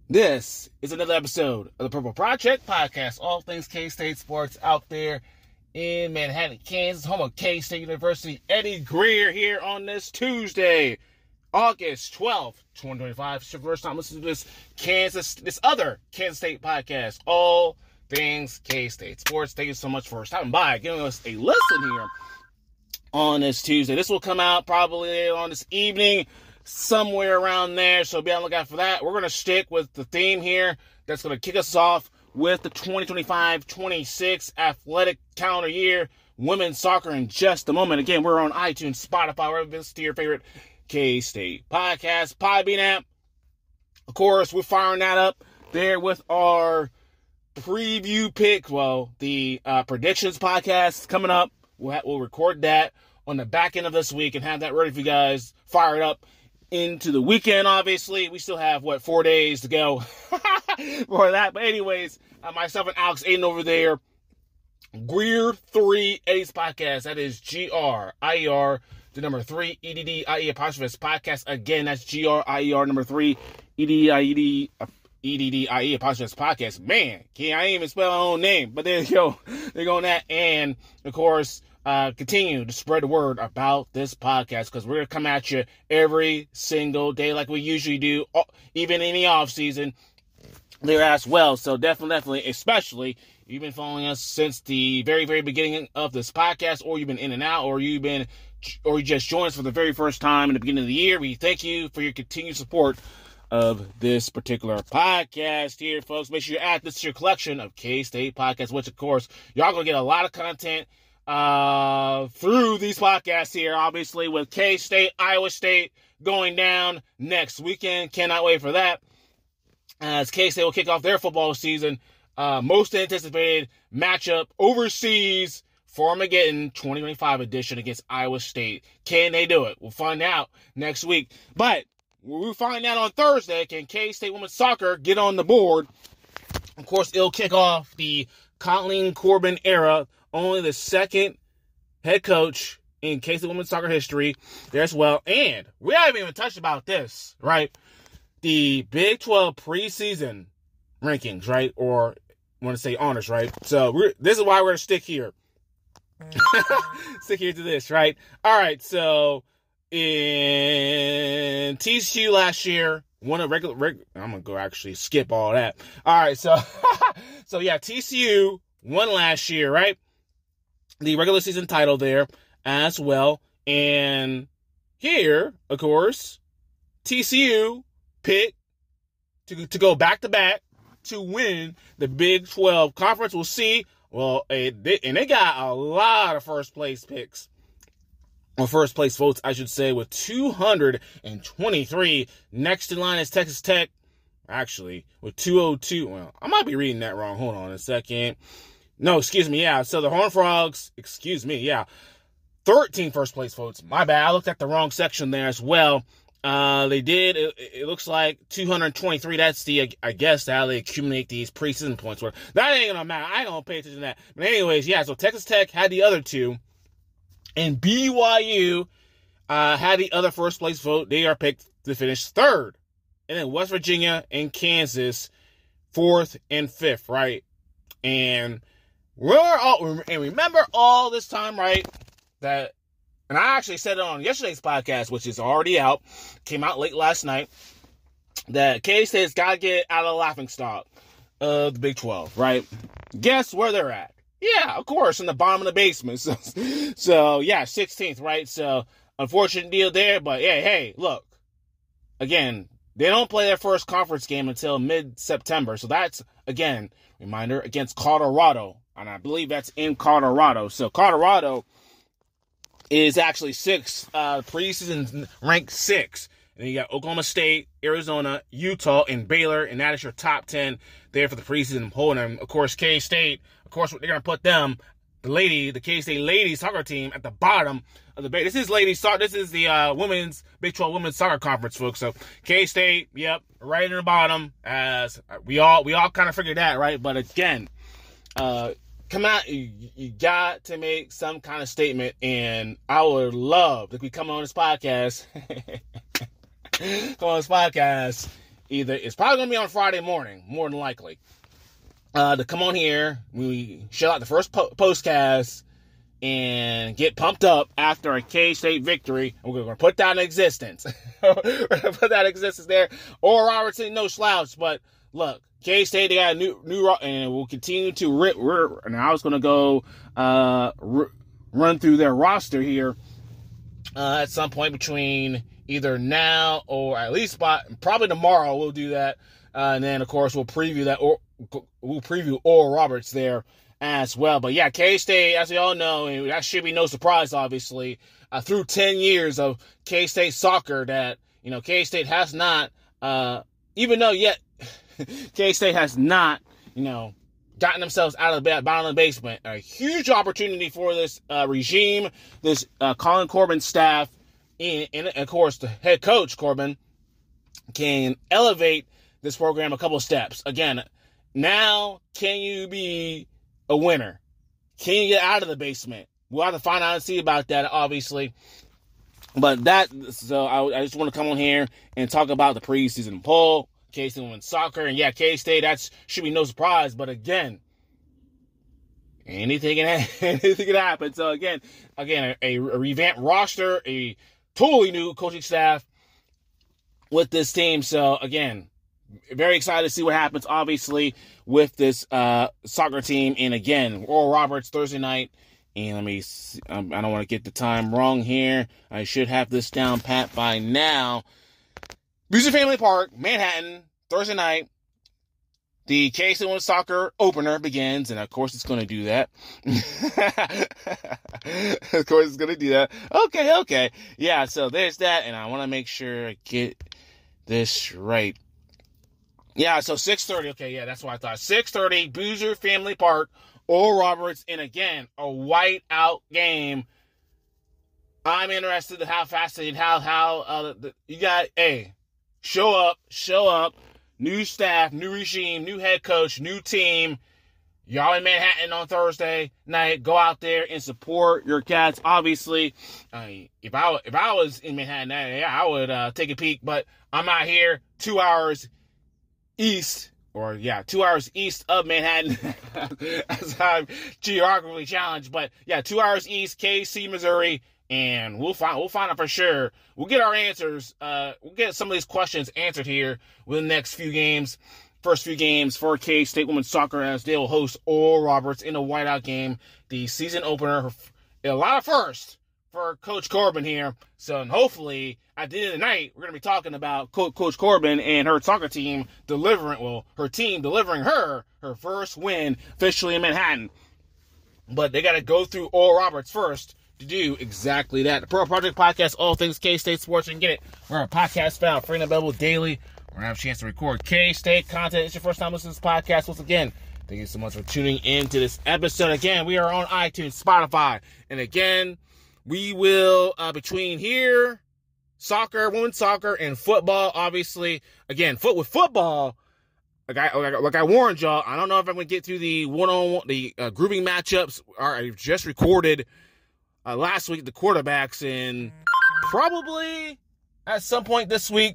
This is another episode of the Purple Project Podcast. All things K-State sports out there in Manhattan, Kansas, home of K-State University. Eddie Greer here on this Tuesday, August 12th, 2025. It's your first time listening to this other Kansas State podcast. All things K-State sports. Thank you so much for stopping by, giving us a listen here on this Tuesday. This will come out probably on this evening, somewhere around there, so be on the lookout for that. We're going to stick with the theme here that's going to kick us off with the 2025-26 athletic calendar year, women's soccer in just a moment. Again, we're on iTunes, Spotify, wherever it's to your favorite K-State podcast, Podbean app. Of course, we're firing that up there with our preview pick, the predictions podcast coming up. We'll record that on the back end of this week and have that ready for you guys, fire it up into the weekend. Obviously, we still have 4 days to go for that. But anyways, myself and Alex Aiden over there, Greer 3 Eddie's podcast. That is GRIER, the number 3 EDDIE apostrophe podcast. Again, that's GRIER number 3 EDDIE apostrophe podcast. Man, I ain't even spell my own name, but there you go. They're going that, and of course, continue to spread the word about this podcast, because we're going to come at you every single day like we usually do, even in the off season there as well. So definitely, especially if you've been following us since the very, very beginning of this podcast, or you've been in and out, or you just joined us for the very first time in the beginning of the year, we thank you for your continued support of this particular podcast here, folks. Make sure you add this to your collection of K-State podcasts, which, of course, y'all going to get a lot of content through these podcasts here, obviously, with K-State, Iowa State going down next weekend. Cannot wait for that, as K-State will kick off their football season. Most anticipated matchup overseas for Armageddon 2025 edition against Iowa State. Can they do it? We'll find out next week. But we'll find out on Thursday, can K-State women's soccer get on the board? Of course, it'll kick off the Colleen Corbin era, only the second head coach in K-State women's soccer history there as well. And we haven't even touched about this, right? The Big 12 preseason rankings, right? Or I want to say honors, right? So this is why we're going to stick here. Stick here to this, right? All right, so in TCU last year, won a regular I'm going to go actually skip all that. All right, so TCU won last year, right? The regular season title there as well. And here, of course, TCU picked to go back-to-back to win the Big 12 Conference. We'll see. Well, and they got a lot of first-place picks. Or first-place votes, I should say, with 223. Next in line is Texas Tech. Actually, with 202. Well, I might be reading that wrong. Hold on a second. No, excuse me, yeah. So the Horned Frogs, 13 first-place votes. My bad, I looked at the wrong section there as well. They did, it looks like 223. That's I guess, how they accumulate these preseason points. Where that ain't gonna matter. I ain't gonna pay attention to that. But anyways, yeah, so Texas Tech had the other two. And BYU had the other first-place vote. They are picked to finish third. And then West Virginia and Kansas, fourth and fifth, right? And remember all this time, right, that, and I actually said it on yesterday's podcast, which is already out, came out late last night, that K-State's got to get out of the laughingstock of the Big 12, right? Guess where they're at? Yeah, of course, in the bottom of the basement. So yeah, 16th, right? So, unfortunate deal there, but hey, look, again, they don't play their first conference game until mid-September, so that's, again, reminder, against Colorado, and I believe that's in Colorado. So Colorado is actually sixth, preseason ranked sixth. And then you got Oklahoma State, Arizona, Utah, and Baylor, and that is your top 10 there for the preseason poll. And of course, K-State, of course, they're going to put them, the K-State ladies soccer team at the bottom of the This is the women's Big 12 women's soccer conference, folks. So K-State, yep, right in the bottom, as we all kind of figured that, right? But again, come out, you got to make some kind of statement, and I would love if we come on this podcast it's probably going to be on Friday morning, more than likely, to come on here. We shell out the first postcast and get pumped up after a K-State victory. And we're going to put that in existence. We're going to put that in existence there. Oral Robertson, no slouch, but look, K-State, they got a new, and we'll continue to and I was going to go run through their roster here at some point between either now or at least probably tomorrow. We'll do that, and then of course we'll preview that, or we'll preview Oral Roberts there as well. But yeah, K-State, as we all know, and that should be no surprise, obviously, through 10 years of K-State soccer, that K-State has not, even though yet. K-State has not, gotten themselves out of the bottom of the basement. A huge opportunity for this regime, this Colin Corbin staff, and of course the head coach Corbin can elevate this program a couple of steps. Again, now can you be a winner? Can you get out of the basement? We'll have to find out and see about that, obviously. But so I just want to come on here and talk about the preseason poll. K-State wins soccer, and yeah, K-State, that should be no surprise, but again, anything can happen. So again, a revamped roster, a totally new coaching staff with this team. So again, very excited to see what happens, obviously, with this soccer team. And again, Oral Roberts Thursday night. And let me see, I don't want to get the time wrong here. I should have this down pat by now. Buser Family Park, Manhattan, Thursday night. The K-State Women's Soccer opener begins, and of course it's going to do that. Of course it's going to do that. Okay. Yeah, so there's that, and I want to make sure I get this right. Yeah, so 6:30. Okay, yeah, that's what I thought. 6:30, Buser Family Park, Oral Roberts, and again, a whiteout game. I'm interested in how fascinating, you got, show up, new staff, new regime, new head coach, new team. Y'all in Manhattan on Thursday night. Go out there and support your Cats. Obviously, if I was in Manhattan, I would take a peek. But I'm out here 2 hours east, 2 hours east of Manhattan, as I'm geographically challenged. But yeah, 2 hours east, KC, Missouri. And we'll find out for sure. We'll get our answers. We'll get some of these questions answered here within the next few games. First few games for K-State Women's Soccer, as they will host Oral Roberts in a whiteout game. The season opener. A lot of firsts for Coach Corbin here. So, and hopefully, at the end of the night, we're going to be talking about Coach Corbin and her soccer team delivering her first win officially in Manhattan. But they got to go through Oral Roberts first to do exactly that. The Pro Project Podcast, all things K-State sports. You can get it where our podcast found, free and available daily. We're going to have a chance to record K-State content. It's your first time listening to this podcast. Once again, thank you so much for tuning into this episode. Again, we are on iTunes, Spotify. And again, we will, between here, soccer, women's soccer, and football, obviously. Again, with football, like I warned y'all, I don't know if I'm going to get through the one-on-one, the grouping matchups. I just recorded last week the quarterbacks, and probably at some point this week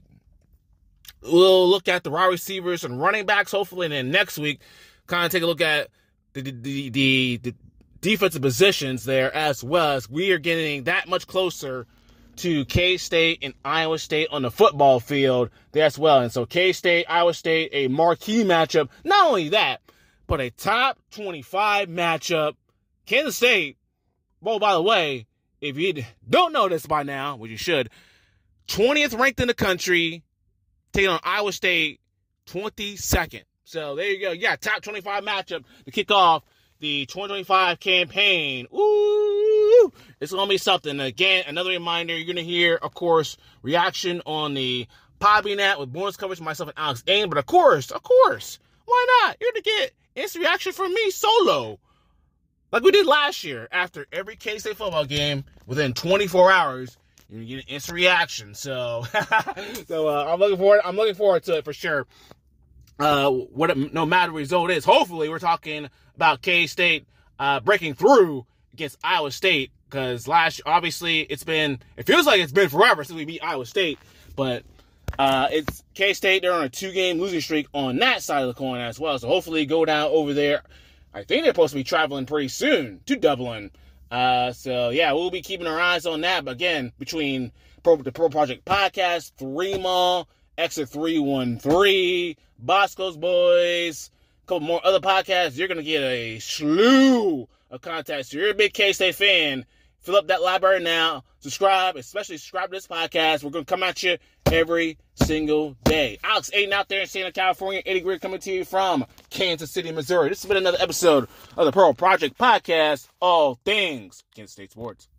we'll look at the wide receivers and running backs, hopefully, and then next week kind of take a look at the defensive positions there, as well, as we are getting that much closer to K-State and Iowa State on the football field there as well. And so K-State, Iowa State, a marquee matchup. Not only that, but a top 25 matchup. Kansas State, well, by the way, if you don't know this by now, which you should, 20th ranked in the country, taking on Iowa State, 22nd. So there you go. Yeah, top 25 matchup to kick off the 2025 campaign. Ooh, it's going to be something. Again, another reminder, you're going to hear, of course, reaction on the Podbean with bonus coverage from myself and Alex Ain. But of course, why not? You're going to get instant reaction from me solo, like we did last year. After every K-State football game, within 24 hours, you're going to get an instant reaction. So, I'm looking forward to it for sure. No matter the result is, hopefully we're talking about K-State breaking through against Iowa State, because obviously it feels like it's been forever since we beat Iowa State, but It's K-State. They're on a 2-game losing streak on that side of the coin as well. So hopefully go down over there. I think they're supposed to be traveling pretty soon to Dublin. So yeah, we'll be keeping our eyes on that. But again, between the Pro Project Podcast, 3 Exit 313, Bosco's Boys, a couple more other podcasts, you're going to get a slew of contacts. So you're a big K-State fan, fill up that library now. Subscribe, especially subscribe to this podcast. We're going to come at you every single day. Alex Aiden out there in Santa California. Eddie Greer coming to you from Kansas City, Missouri. This has been another episode of the Pearl Project Podcast, all things Kansas State Sports.